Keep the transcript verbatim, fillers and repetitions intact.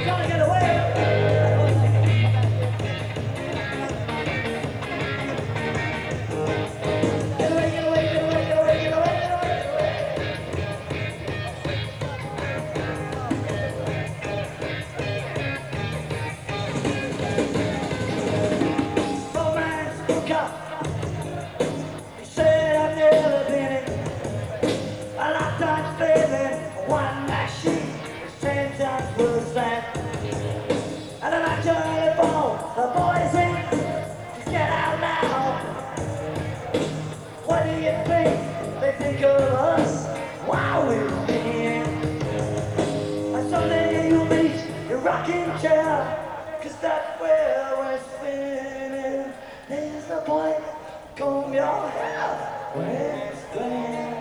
Gotta get away. Get away, get away, get away, get away, get away, get away, get away. Romance book up. He said I've never been in a lifetime feeling. One night sheet is ten times worse than. And I'm actually for the boys in. Just get out now. What do you think they think of us? While we're singing. And someday you'll meet your rocking chair. Cause that's where we're spinning. There's the boy, comb your hair. Where's Glenn?